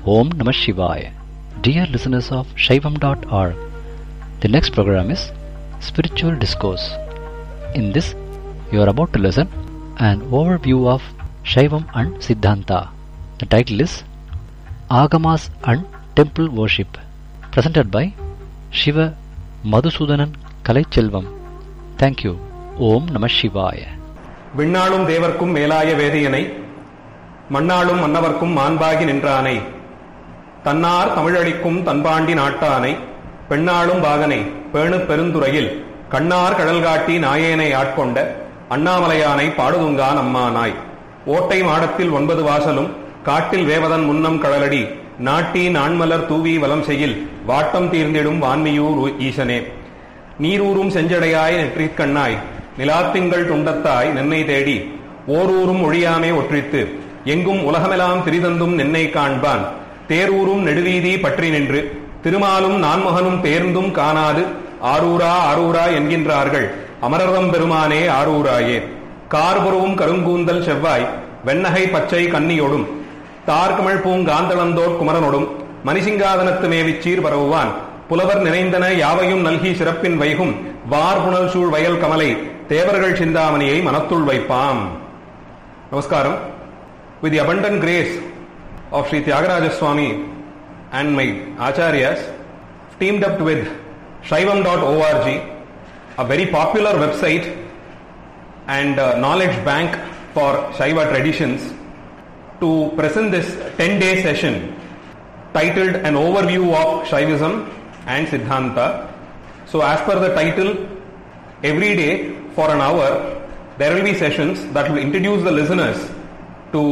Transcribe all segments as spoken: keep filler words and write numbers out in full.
Om Namah Shivaya. Dear listeners of Shaivam dot org, the next program is Spiritual Discourse. In this, you are about to listen an overview of Shaivam and Siddhanta. The title is Agamas and Temple Worship, presented by Shiva Madhusudanan Kalaiselvam. Thank you. Om Namah Shivaya. விண்ணாளும் தேவர்க்கும் மேலாய வேதியனை மண்ணாளும் மன்னவர்க்கும் மாண்பாகி நின்றானை தன்னார் தமிழளிக்கும் தன்பாண்டி நாட்டானை பெண்ணாளும் பாகனை பேணு பெருந்துறையில் கண்ணார் கடல் காட்டி நாயேனை ஆட்கொண்ட அண்ணாமலையானை பாடுதுங்கான் அம்மானாய் ஓட்டை மாடத்தில் ஒன்பது வாசலும் காட்டில் வேவதன் முன்னம் கடலடி நாட்டி நான்மலர் தூவி வலம் செய்யில் வாட்டம் தீர்ந்திடும் வான்மியூர் ஈசனே நீரூரும் செஞ்சடையாய் நெற்றிக்கண்ணாய் நிலாத்திங்கள் துண்டத்தாய் நென்னை தேடி ஓரூரும் ஒழியாமே ஒற்றித்து எங்கும் உலகமெல்லாம் திரிதந்தும் நென்னை காண்பான் தேரூரும் நெடுவீதி பற்றி நின்று திருமாலும் நான்முகனும் தேர்ந்தும் காணாது ஆரூரா ஆரூரா என்கின்றார்கள் அமரர்தம் பெருமானே ஆரூராயே கார்புருவும் கருங்கூந்தல் செவ்வாய் வெண்ணகை பச்சை கன்னியோடும் தார்கமிழ் பூங்காந்தளந்தோட் குமரனோடும் மணிசிங்காதனத்து மேவிச்சீர் பரவுவான் புலவர் நிறைந்தன யாவையும் நல்கி சிறப்பின் வைகும் வார்புணல் சூழ் வயல் கமலை தேவர்கள் சிந்தாமணியை மனத்துள் வைப்பாம். நமஸ்காரம். With the abundant grace of Sri Tyagaraja Swami and my Acharyas, teamed up with Shaivam dot org, a very popular website and uh, knowledge bank for Shaiva traditions, to present this ten-day session titled An Overview of Shaivism and Siddhanta. So as per the title, every day for an hour there will be sessions that will introduce the listeners to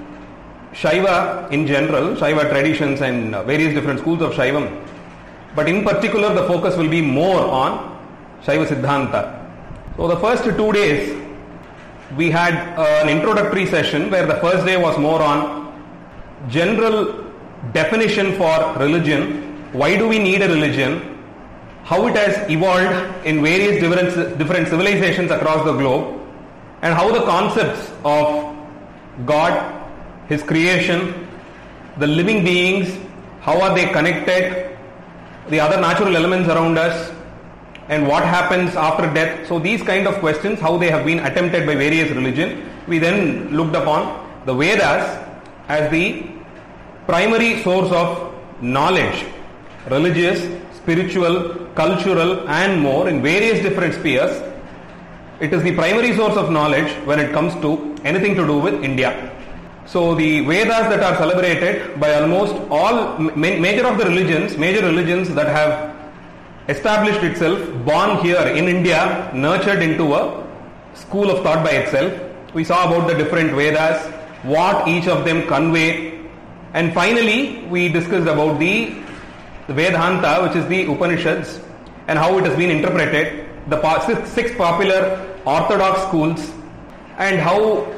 Shaiva in general, Shaiva traditions and various different schools of Shaivam. But in particular the focus will be more on Shaiva Siddhanta. So the first two days we had uh, an introductory session where the first day was more on general definition for religion. Why do we need a religion? How it has evolved in various different, different civilizations across the globe, and how the concepts of God, His creation, the living beings, how are they connected, the other natural elements around us, and what happens after death. So these kind of questions, how they have been attempted by various religions. We then looked upon the Vedas as the primary source of knowledge, religious, spiritual, cultural and more in various different spheres. It is the primary source of knowledge when it comes to anything to do with India. So the Vedas that are celebrated by almost all ma- major of the religions, major religions that have established itself, born here in India, nurtured into a school of thought by itself. We saw about the different Vedas, what each of them convey, and finally we discussed about the The Vedanta, which is the Upanishads, and how it has been interpreted, the six, six popular orthodox schools, and how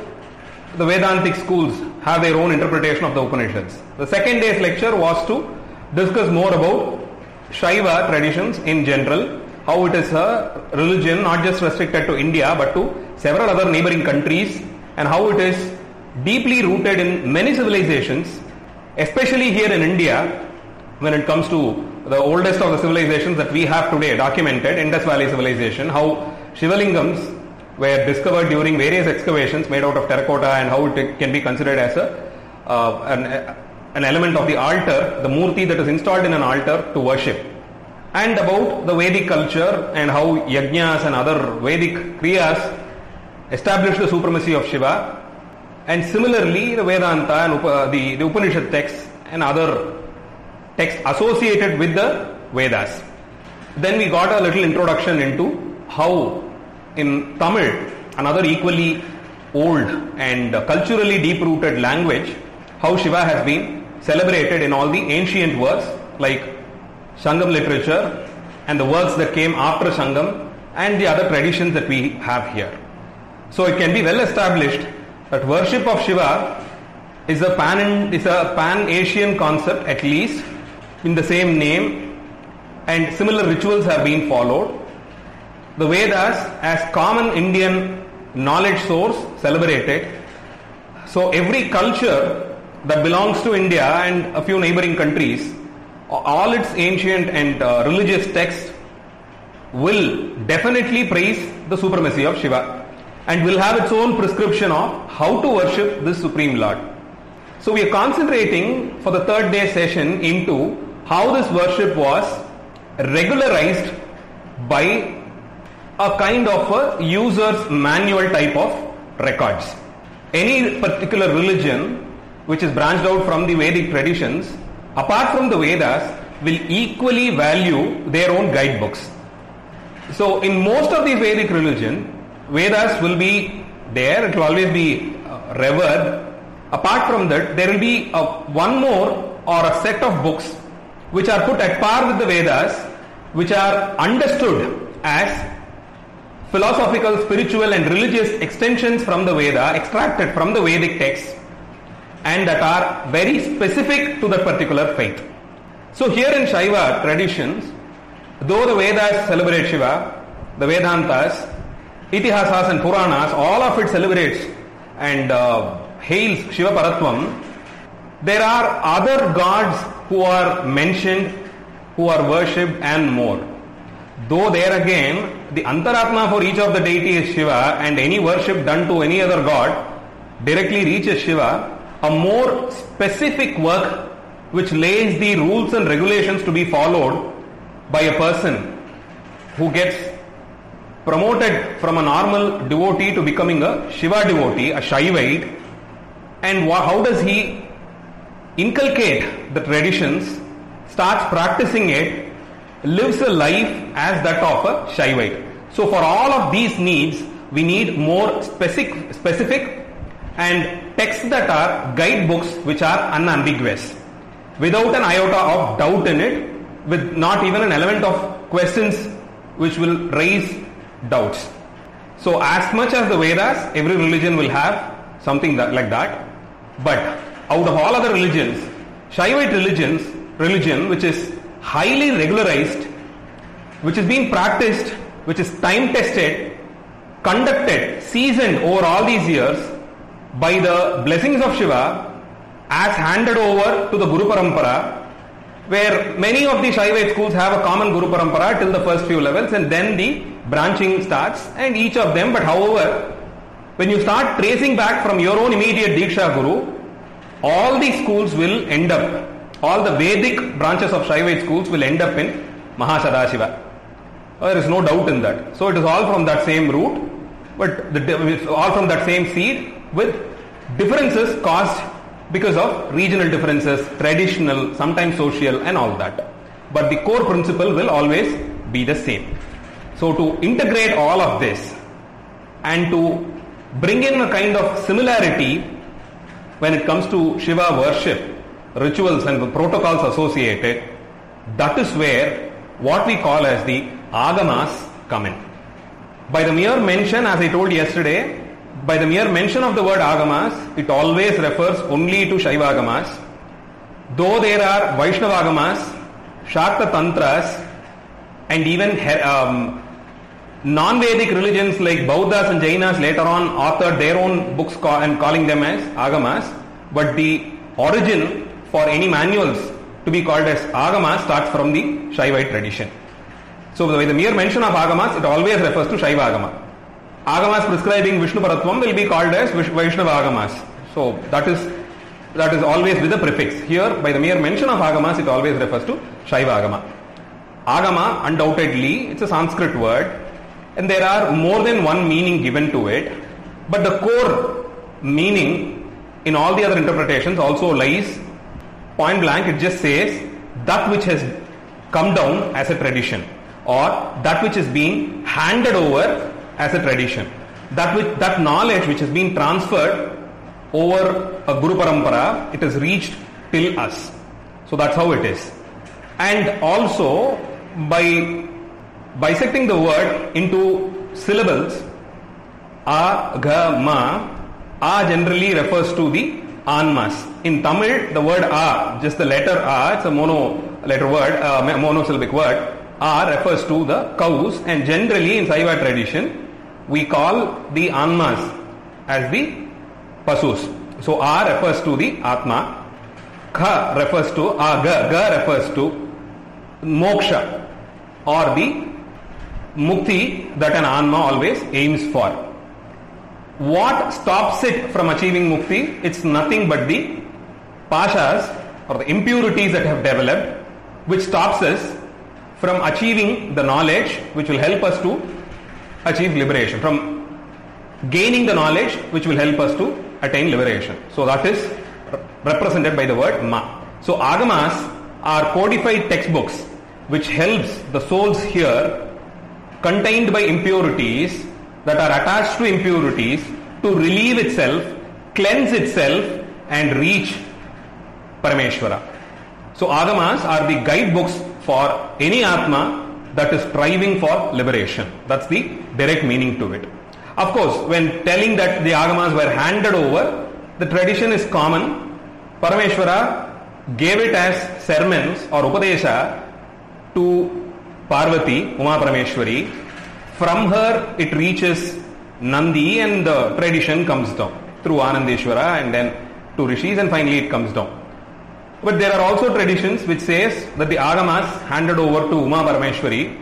the Vedantic schools have their own interpretation of the Upanishads. The second day's lecture was to discuss more about Shaiva traditions in general, how it is a religion not just restricted to India but to several other neighboring countries, and how it is deeply rooted in many civilizations, especially here in India. When it comes to the oldest of the civilizations that we have today documented, Indus Valley civilization, how Shivalingams were discovered during various excavations made out of terracotta, and how it can be considered as a uh, an, an element of the altar, the murti that is installed in an altar to worship. And about the Vedic culture and how yajnas and other Vedic kriyas established the supremacy of Shiva, and similarly the Vedanta and Upa, the, the Upanishad texts and other text associated with the Vedas. Then we got a little introduction into how in Tamil, another equally old and culturally deep-rooted language, how Shiva has been celebrated in all the ancient works like Sangam literature and the works that came after Sangam and the other traditions that we have here. So it can be well established that worship of Shiva is a pan is a pan-Asian concept, at least in the same name, and similar rituals have been followed. The Vedas as common Indian knowledge source celebrated. So every culture that belongs to India and a few neighboring countries, all its ancient and uh, religious texts will definitely praise the supremacy of Shiva and will have its own prescription of how to worship this Supreme Lord. So we are concentrating for the third day session into how this worship was regularized by a kind of a user's manual type of records. Any particular religion which is branched out from the Vedic traditions, apart from the Vedas, will equally value their own guidebooks. So in most of these Vedic religion, Vedas will be there, it will always be uh, revered. Apart from that, there will be a, one more or a set of books which are put at par with the Vedas, which are understood as philosophical, spiritual and religious extensions from the Veda, extracted from the Vedic texts, and that are very specific to that particular faith. So here in Shaiva traditions, though the Vedas celebrate Shiva, the Vedantas, Itihasas and Puranas, all of it celebrates and uh, hails Shiva Paratvam, there are other gods who are mentioned, who are worshipped and more. Though there again, the Antaratma for each of the deity is Shiva, and any worship done to any other god directly reaches Shiva, a more specific work which lays the rules and regulations to be followed by a person who gets promoted from a normal devotee to becoming a Shiva devotee, a Shaivite, and how does he inculcate the traditions, starts practicing it, lives a life as that of a Shaivite. So for all of these needs, we need more specific, specific and texts that are guidebooks which are unambiguous, without an iota of doubt in it, with not even an element of questions which will raise doubts. So as much as the Vedas, every religion will have something that, like that, but out of all other religions, Shaivite religions, religion which is highly regularized, which is being practiced, which is time tested, conducted, seasoned over all these years by the blessings of Shiva, as handed over to the Guru Parampara, where many of the Shaivite schools have a common Guru Parampara till the first few levels, and then the branching starts, and each of them, but however, when you start tracing back from your own immediate Diksha Guru, all these schools will end up, all the Vedic branches of Shaivite schools will end up in Mahasadashiva. There is no doubt in that. So it is all from that same root, but the, it's all from that same seed, with differences caused because of regional differences, traditional, sometimes social and all that. But the core principle will always be the same. So to integrate all of this and to bring in a kind of similarity when it comes to Shiva worship, rituals and the protocols associated, that is where what we call as the Agamas come in. By the mere mention, as I told yesterday, by the mere mention of the word Agamas, it always refers only to Shaiva Agamas. Though there are Vaishnava Agamas, Shakta Tantras, and even um, non-Vedic religions like Bauddhas and Jainas later on authored their own books call, and calling them as Agamas, but the origin for any manuals to be called as Agamas starts from the Shaivite tradition. So by the mere mention of Agamas, it always refers to Shaiva Agama. Agamas prescribing Vishnu Paratvam will be called as Vaishnava Agamas. So that is that is always with a prefix. Here, by the mere mention of Agamas, it always refers to Shaiva Agama. Agama, undoubtedly, it's a Sanskrit word, and there are more than one meaning given to it. But the core meaning in all the other interpretations also lies point blank. It just says that which has come down as a tradition, or that which is being handed over as a tradition. That which, that knowledge which has been transferred over a Guru Parampara, it has reached till us. So that's how it is. And also, by bisecting the word into syllables, A, Ga, Ma, A generally refers to the Anmas. In Tamil, the word A, just the letter A, it's a mono letter word, a monosyllabic word. A refers to the cows, and generally in Saiva tradition, we call the Anmas as the Pasus. So A refers to the Atma. Kha refers to, Aga, Ga refers to moksha or the mukti that an Atma always aims for. What stops it from achieving mukti? It's nothing but the pashas or the impurities that have developed, which stops us from achieving the knowledge which will help us to achieve liberation, from gaining the knowledge which will help us to attain liberation. So that is represented by the word ma. So agamas are codified textbooks which helps the souls here contained by impurities that are attached to impurities to relieve itself, cleanse itself and reach Parameshwara. So agamas are the guidebooks for any Atma that is striving for liberation. That's the direct meaning to it. Of course, when telling that the agamas were handed over, the tradition is common. Parameshwara gave it as sermons or upadesha to Parvati, Uma Parameshwari. From her it reaches Nandi and the tradition comes down through Anandeshwara and then to Rishis and finally it comes down. But there are also traditions which says that the agamas handed over to Uma Parameshwari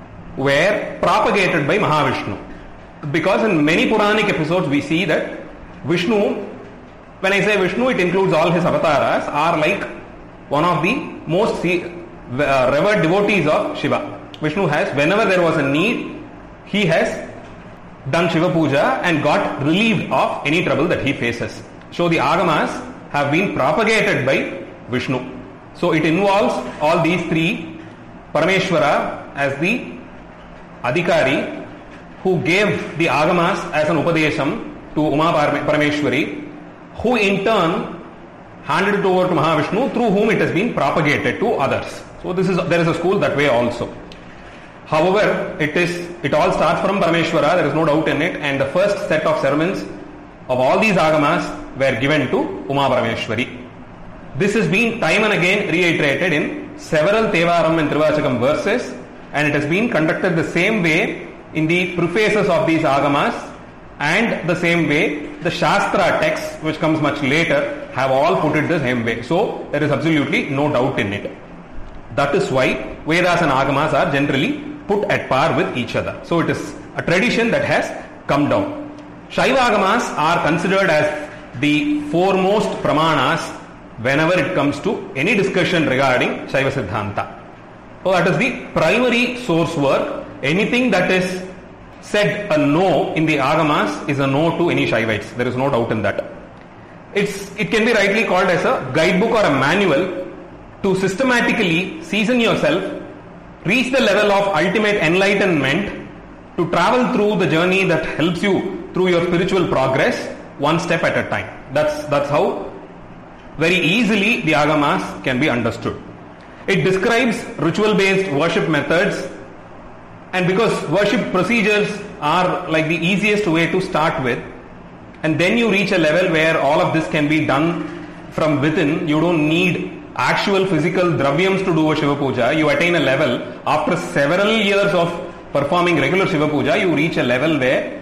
were propagated by Mahavishnu. Because in many Puranic episodes we see that Vishnu, when I say Vishnu, it includes all his avatars, are like one of the most revered devotees of Shiva. Vishnu has, whenever there was a need, he has done Shiva Puja and got relieved of any trouble that he faces. So the agamas have been propagated by Vishnu. So it involves all these three. Parameshwara as the Adhikari who gave the agamas as an upadesham to Uma Parameshwari, who in turn handed it over to Mahavishnu, through whom it has been propagated to others. So this is there is a school that way also. However, it is it all starts from Parameshwara, there is no doubt in it, and the first set of sermons of all these agamas were given to Uma Parameshwari. This has been time and again reiterated in several Tevaram and Trivachakam verses, and it has been conducted the same way in the prefaces of these agamas, and the same way the Shastra texts, which comes much later, have all put it the same way. So there is absolutely no doubt in it. That is why Vedas and agamas are generally put at par with each other. So it is a tradition that has come down. Shaiva agamas are considered as the foremost pramanas whenever it comes to any discussion regarding Shaiva Siddhanta. So that is the primary source work. Anything that is said a no in the agamas is a no to any Shaivites. There is no doubt in that. It's, it can be rightly called as a guidebook or a manual to systematically season yourself, reach the level of ultimate enlightenment, to travel through the journey that helps you through your spiritual progress one step at a time. That's, that's how very easily the agamas can be understood. It describes ritual-based worship methods, and because worship procedures are like the easiest way to start with, and then you reach a level where all of this can be done from within. You don't need actual physical dravyams to do a Shiva Puja. You attain a level, after several years of performing regular Shiva Puja, you reach a level where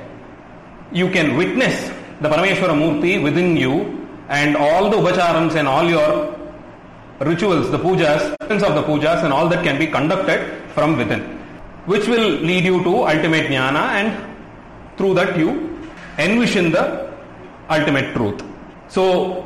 you can witness the Parameshwara Murti within you, and all the upacharams and all your rituals, the pujas, of the pujas and all that can be conducted from within, which will lead you to ultimate jnana, and through that you envision the ultimate truth. So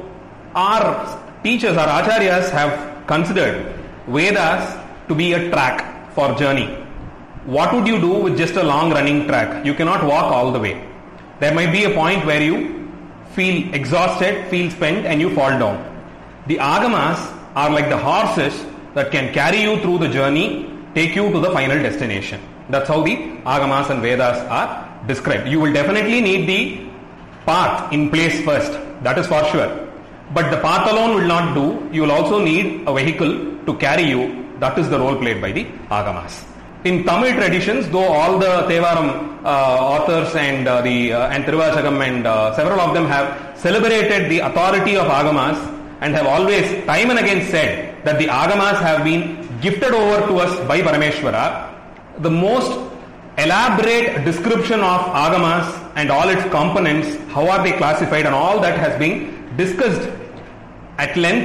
our teachers, our acharyas have considered Vedas to be a track for journey. What would you do with just a long running track? You cannot walk all the way. There might be a point where you feel exhausted, feel spent, and you fall down. The agamas are like the horses that can carry you through the journey, take you to the final destination. That's how the agamas and Vedas are described. You will definitely need the path in place first, that is for sure. But the path alone will not do. You will also need a vehicle to carry you. That is the role played by the agamas. In Tamil traditions, though all the Tevaram uh, authors and uh, the uh, and Tiruvachakam and uh, several of them have celebrated the authority of agamas and have always time and again said that the agamas have been gifted over to us by Parameshwara, the most elaborate description of agamas and all its components, how are they classified, and all that has been discussed at length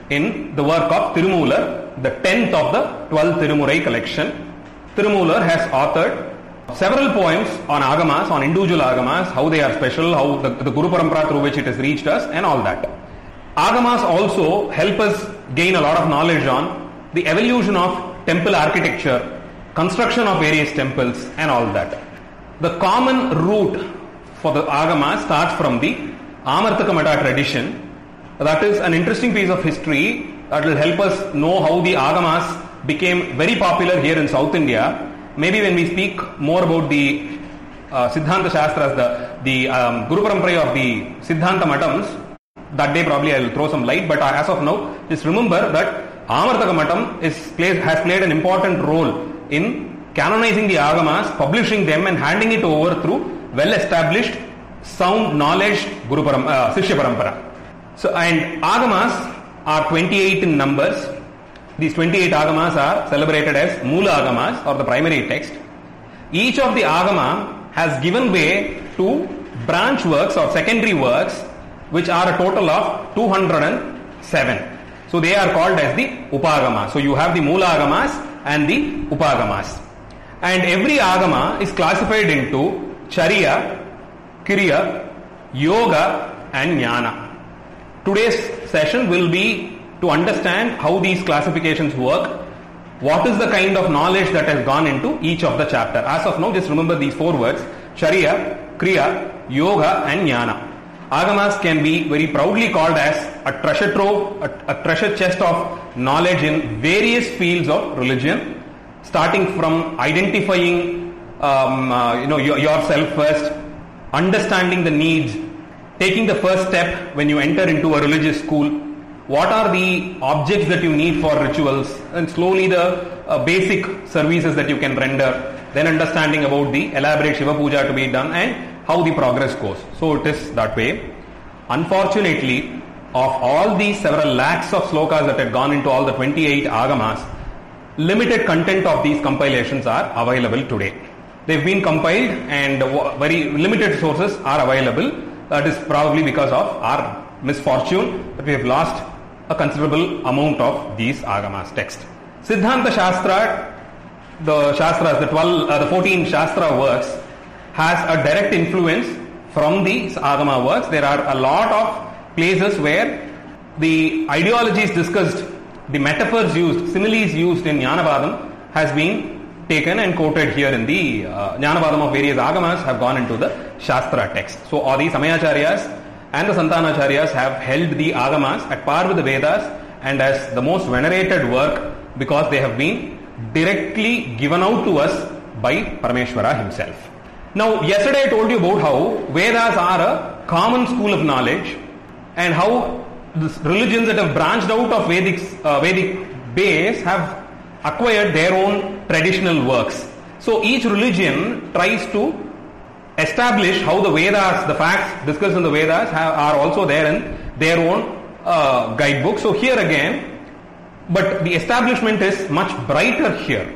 in the work of Tirumular, the tenth of the twelve Tirumurai collection. Tirumular has authored several poems on agamas, on individual agamas, how they are special, how the, the Guru Parampara through which it has reached us, and all that. Agamas also help us gain a lot of knowledge on the evolution of temple architecture, construction of various temples, and all that. The common root for the agamas starts from the Amartaka Matha tradition. That is an interesting piece of history that will help us know how the agamas became very popular here in South India. Maybe when we speak more about the uh, Siddhanta Shastras, the, the um, Guru Parampara of the Siddhanta Matams, that day probably I will throw some light, but as of now, just remember that Amartaka Matam is played, has played an important role in canonizing the agamas, publishing them and handing it over through well-established, sound knowledge Guru Param, uh, Sishya Parampara. So, and agamas are twenty-eight in numbers. These twenty-eight agamas are celebrated as Moola agamas, or the primary text. Each of the agama has given way to branch works or secondary works, which are a total of two hundred seven. So they are called as the Upagama. So you have the Moola agamas and the Upagamas. And every agama is classified into Charya, Kriya, Yoga and Jnana. Today's session will be to understand how these classifications work, what is the kind of knowledge that has gone into each of the chapter. As of now, just remember these four words: Charya, Kriya, Yoga and Jnana. Agamas can be very proudly called as a treasure trove, a, a treasure chest of knowledge in various fields of religion, starting from identifying um, uh, you know your, yourself first, understanding the needs, taking the first step when you enter into a religious school, what are the objects that you need for rituals, and slowly the uh, basic services that you can render, then understanding about the elaborate Shiva Puja to be done and how the progress goes. So it is that way. Unfortunately, of all these several lakhs of slokas that had gone into all the twenty-eight agamas, limited content of these compilations are available today. They've been compiled and very limited sources are available. That is probably because of our misfortune that we have lost a considerable amount of these agamas text. Siddhanta Shastra, the Shastras, the twelve, uh, the fourteen Shastra works, has a direct influence from these agama works. There are a lot of places where the ideologies discussed, the metaphors used, similes used in Jnanabadam has been taken and quoted here in the uh, Jnanabadam of various agamas have gone into the Shastra text. So all the Samayacharyas and the Santanacharyas have held the agamas at par with the Vedas and as the most venerated work because they have been directly given out to us by Parameshwara himself. Now, yesterday I told you about how Vedas are a common school of knowledge and how the religions that have branched out of Vedic, uh, Vedic base have acquired their own traditional works. So each religion tries to establish how the Vedas, the facts discussed in the Vedas have, are also there in their own uh, guidebook. So here again, but the establishment is much brighter here,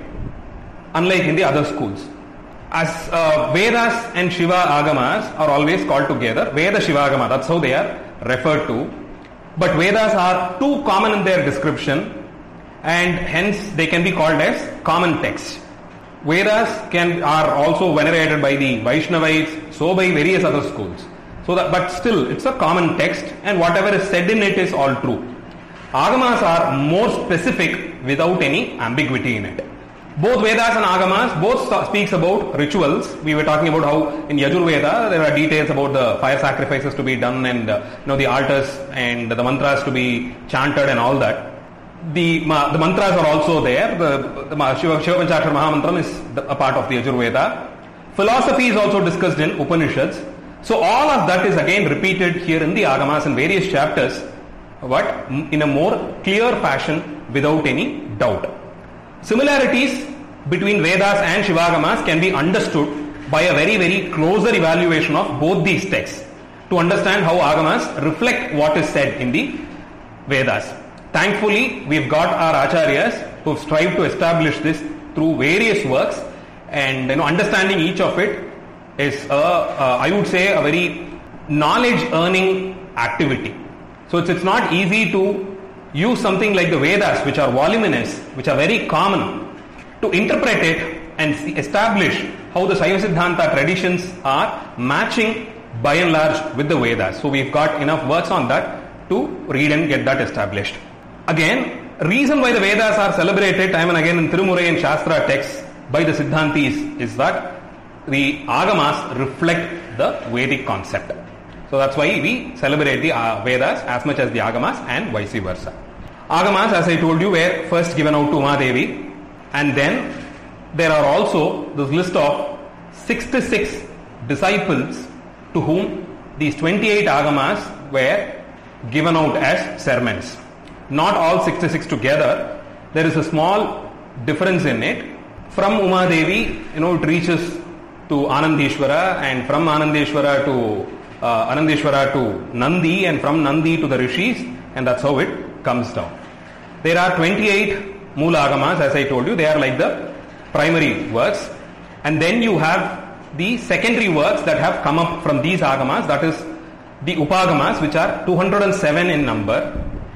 unlike in the other schools. As uh, Vedas and Shiva Agamas are always called together, Veda Shiva Agama, that's how they are referred to. But Vedas are too common in their description and hence they can be called as common texts. Vedas can are also venerated by the Vaishnavites, so by various other schools. So that, but still, it's a common text and whatever is said in it is all true. Agamas are more specific without any ambiguity in it. Both Vedas and Agamas both speaks about rituals. We were talking about how in Yajur Veda there are details about the fire sacrifices to be done and uh, you know the altars and the mantras to be chanted and all that. The uh, the mantras are also there. The, the Shiva, Shiva Panchakshara Mahamantram is the, a part of the Yajur Veda. Philosophy is also discussed in Upanishads. So all of that is again repeated here in the Agamas in various chapters, but in a more clear fashion without any doubt. Similarities between Vedas and Shivagamas can be understood by a very very closer evaluation of both these texts to understand how Agamas reflect what is said in the Vedas. Thankfully, we've got our Acharyas who strive to establish this through various works, and you know, understanding each of it is, a, a, I would say, a very knowledge-earning activity. So it's, it's not easy to use something like the Vedas, which are voluminous, which are very common, to interpret it and establish how the Shaiva Siddhanta traditions are matching by and large with the Vedas. So we've got enough works on that to read and get that established. Again, reason why the Vedas are celebrated time and again in Tirumurai and Shastra texts by the Siddhantis is that the Agamas reflect the Vedic concept. So that's why we celebrate the uh, Vedas as much as the Agamas and vice versa. Agamas, as I told you, were first given out to Umadevi, and then there are also this list of sixty-six disciples to whom these twenty-eight Agamas were given out as sermons. Not all sixty-six together. There is a small difference in it. From Umadevi, you know, it reaches to Anandeshwara, and from Anandeshwara to uh, Anandeshwara to Nandi, and from Nandi to the Rishis, and that's how it comes down. There are twenty-eight Moola Agamas, as I told you. They are like the primary works, and then you have the secondary works that have come up from these Agamas, that is the Upagamas, which are two hundred seven in number.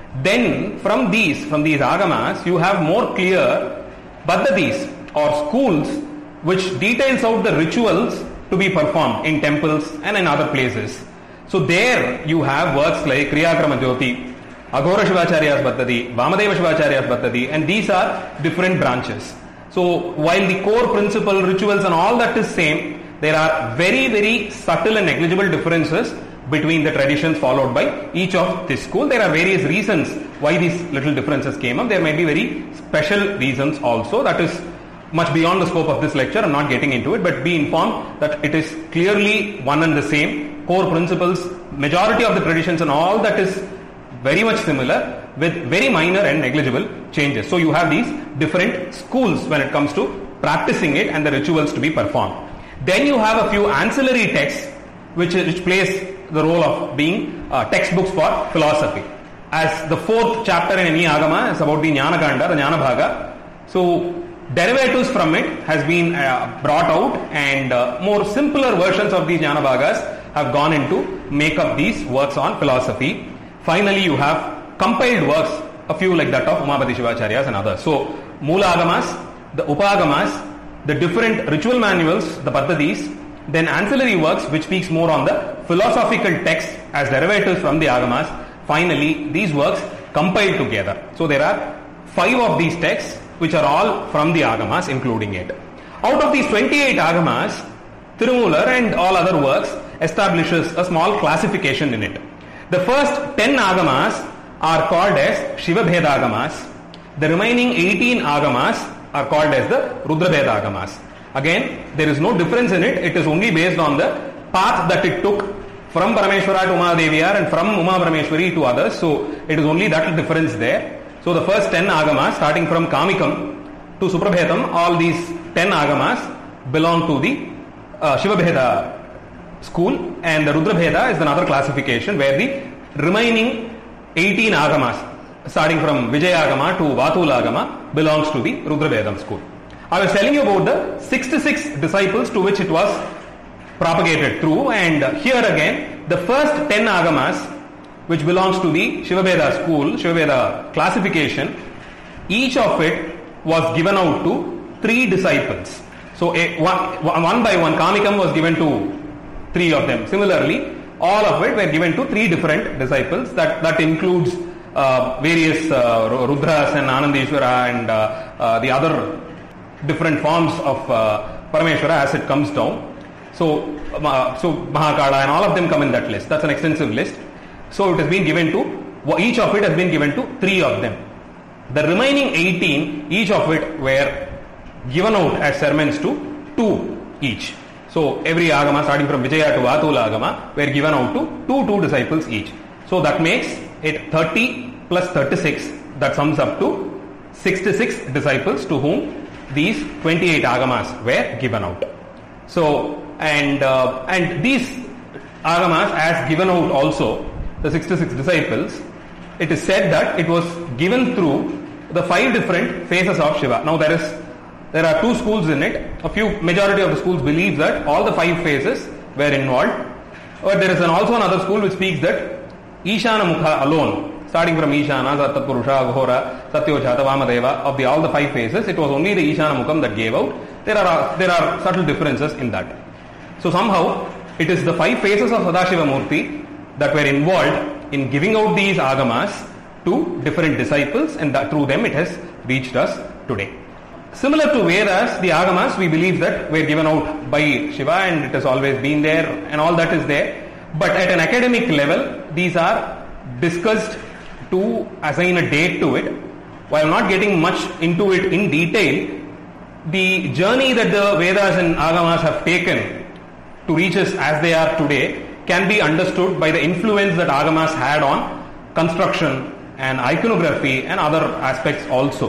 Then from these, from these Agamas, you have more clear Paddhatis or schools which details out the rituals to be performed in temples and in other places. So there you have works like Kriyakrama Jyoti, Aghora Shivacharya's Paddhati, Vamadeva Shivacharya's Paddhati, and these are different branches. So while the core principle, rituals and all that is same, there are very very subtle and negligible differences between the traditions followed by each of this school. There are various reasons why these little differences came up. There may be very special reasons also. That is much beyond the scope of this lecture. I'm not getting into it, but be informed that it is clearly one and the same. Core principles, majority of the traditions and all that is very much similar with very minor and negligible changes. So you have these different schools when it comes to practicing it and the rituals to be performed. Then you have a few ancillary texts which, which plays the role of being uh, textbooks for philosophy. As the fourth chapter in any Agama is about the Jnana Kanda, the Jnana Bhaga. So derivatives from it has been uh, brought out, and uh, more simpler versions of these Jnana Bhagas have gone into make up these works on philosophy. Finally, you have compiled works, a few like that of Umapati Shivacharyas and others. So Moola Agamas, the Upagamas, the different ritual manuals, the Paddhatis, then ancillary works which speaks more on the philosophical text as derivatives from the Agamas. Finally, these works compiled together. So there are five of these texts which are all from the Agamas, including it. Out of these twenty-eight Agamas, Tirumular and all other works establishes a small classification in it. The first ten Agamas are called as Shiva Bheda Agamas. The remaining eighteen Agamas are called as the Rudra Bheda Agamas. Again, there is no difference in it. It is only based on the path that it took from Parameshwara to Umadeviyar and from Uma Parameshwari to others. So it is only that difference there. So the first ten Agamas, starting from Kamikam to Suprabhetam, all these ten Agamas belong to the uh, Shiva Bheda school, and the Rudra Bheda is another classification where the remaining eighteen Agamas, starting from Vijaya Agama to Vatula Agama, belongs to the Rudra Bhedam school. I was telling you about the sixty-six disciples to which it was propagated through, and here again the first ten Agamas which belongs to the Shiva Bheda school, Shiva Bheda classification, each of it was given out to three disciples. So a, one, one by one, Kamikam was given to three of them. Similarly, all of it were given to three different disciples. That, that includes uh, various uh, Rudras and Anandeshwara and uh, uh, the other different forms of uh, Parameshwara as it comes down. So, uh, so Mahakala and all of them come in that list. That's an extensive list. So it has been given to, each of it has been given to three of them. The remaining eighteen, each of it were given out as sermons to two each. So every Agama starting from Vijaya to Vatula Agama were given out to two two disciples each. So that makes it thirty plus thirty-six, that sums up to sixty-six disciples to whom these twenty-eight Agamas were given out. So and uh, and these Agamas as given out also, the sixty-six disciples, it is said that it was given through the five different phases of Shiva. Now there is there are two schools in it. A few majority of the schools believe that all the five phases were involved, but there is an, also another school which speaks that Ishana Mukha alone, starting from Ishana, Sattapurusha, Aghora, Satyojata, Vamadeva, of the all the five faces, it was only the Ishana Mukham that gave out. There are there are subtle differences in that. So somehow it is the five faces of Sadashiva Murti that were involved in giving out these agamas to different disciples, and that through them it has reached us today. Similar to Vedas, the agamas we believe that were given out by Shiva and it has always been there and all that is there. But at an academic level, these are discussed to assign a date to it. While not getting much into it in detail, the journey that the Vedas and agamas have taken to reach us as they are today can be understood by the influence that agamas had on construction and iconography and other aspects also.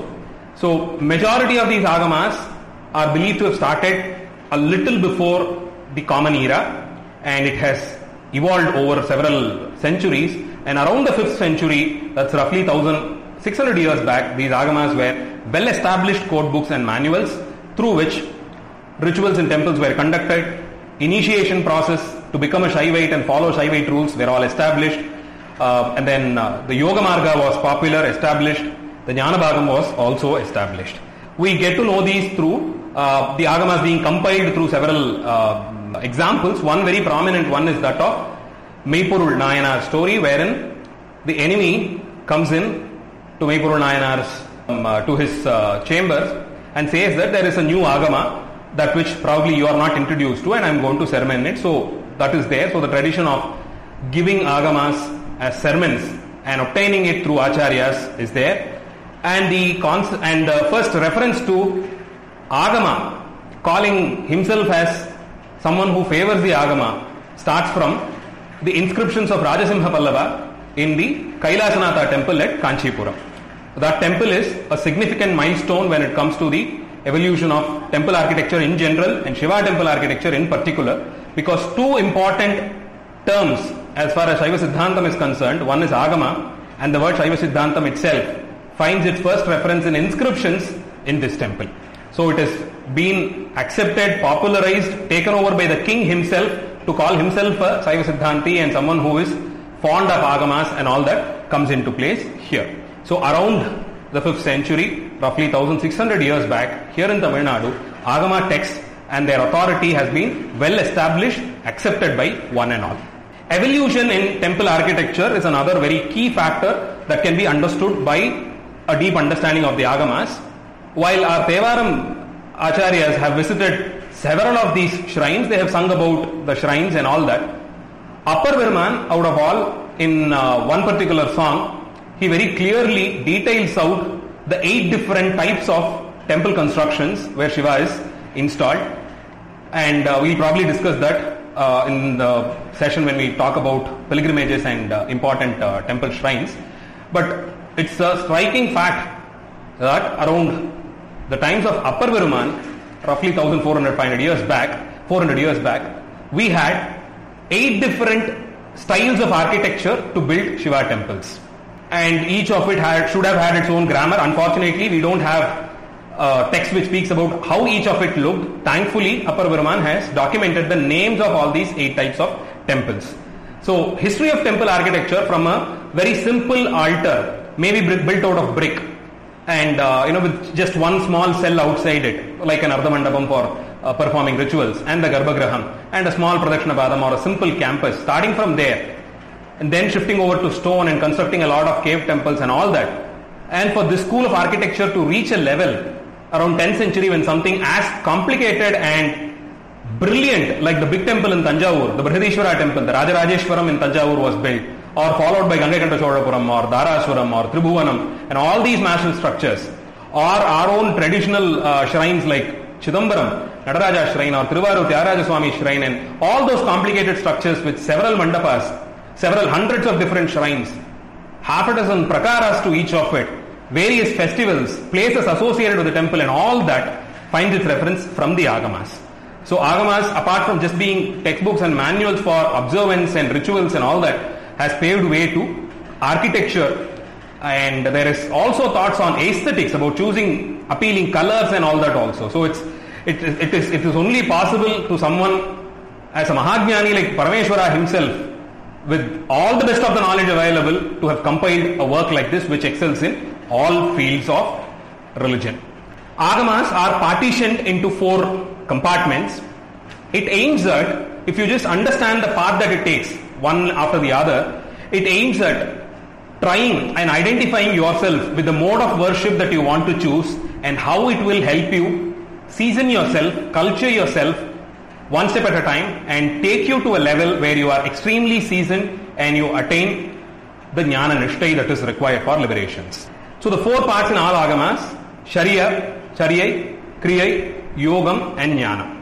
So majority of these agamas are believed to have started a little before the Common Era, and it has evolved over several centuries, and around the fifth century, that's roughly sixteen hundred years back, these agamas were well established code books and manuals through which rituals in temples were conducted, initiation process to become a Shaivite and follow Shaivite rules were all established, uh, and then uh, the Yoga Marga was popular, established. The Jnana Bhagam was also established. We get to know these through uh, the agamas being compiled through several uh, examples. One very prominent one is that of Meipurul Nayanar's story, wherein the enemy comes in to Meipurul Nayanar's um, uh, to his uh, chambers and says that there is a new agama that which probably you are not introduced to, and I am going to sermon it. So that is there. So the tradition of giving agamas as sermons and obtaining it through acharyas is there. And the cons- and the first reference to agama, calling himself as someone who favors the agama, starts from the inscriptions of Rajasimha Pallava in the Kailasanatha temple at Kanchipuram. That temple is a significant milestone when it comes to the evolution of temple architecture in general and Shiva temple architecture in particular, because two important terms as far as Shaiva Siddhantam is concerned, one is agama, and the word Shaiva Siddhantam itself finds its first reference in inscriptions in this temple. So it has been accepted, popularized, taken over by the king himself to call himself a Shaiva Siddhanti, and someone who is fond of agamas and all that comes into place here. So around the fifth century, roughly sixteen hundred years back, here in Tamil Nadu, agama texts and their authority has been well established, accepted by one and all. Evolution in temple architecture is another very key factor that can be understood by a deep understanding of the agamas. While our Tevaram acharyas have visited several of these shrines, they have sung about the shrines and all that. Appar Virman, out of all, in uh, one particular song, he very clearly details out the eight different types of temple constructions where Shiva is installed, and uh, we'll probably discuss that uh, in the session when we talk about pilgrimages and uh, important uh, temple shrines. But it's a striking fact that around the times of Appar Viruman, roughly fourteen hundred, five hundred years back, four hundred years back, we had eight different styles of architecture to build Shiva temples. And each of it had, should have had its own grammar. Unfortunately, we don't have a text which speaks about how each of it looked. Thankfully, Appar Viruman has documented the names of all these eight types of temples. So, history of temple architecture from a very simple altar, maybe built out of brick, and uh, you know, with just one small cell outside it, like an Ardha Mandapam for uh, performing rituals, and the Garbhagraham, and a small Pradakshina Padam or a simple campus, starting from there, and then shifting over to stone and constructing a lot of cave temples and all that. And for this school of architecture to reach a level around tenth century when something as complicated and brilliant like the big temple in Tanjavur, the Brihadishwara temple, the Rajarajeshwaram in Tanjavur was built, or followed by Gangakanta Cholapuram or Dharaswaram or Tribhuvanam, and all these massive structures, or our own traditional uh, shrines like Chidambaram, Nadaraja shrine, or Tiruvaru Tyagaraja Swami shrine, and all those complicated structures with several mandapas, several hundreds of different shrines, half a dozen prakaras to each of it, various festivals, places associated with the temple, and all that finds its reference from the agamas. So agamas, apart from just being textbooks and manuals for observance and rituals and all that, has paved way to architecture, and there is also thoughts on aesthetics about choosing appealing colors and all that also. So it's it, it is it is only possible to someone as a Mahajnani like Parameshwara himself, with all the best of the knowledge available to have compiled a work like this which excels in all fields of religion. Agamas are partitioned into four compartments. It aims at, if you just understand the path that it takes, one after the other, it aims at trying and identifying yourself with the mode of worship that you want to choose and how it will help you season yourself, culture yourself one step at a time and take you to a level where you are extremely seasoned and you attain the jnana nishtai that is required for liberations. So the four parts in all agamas, Sharia, Chariyai, Kriyai, Yogam and Jnana.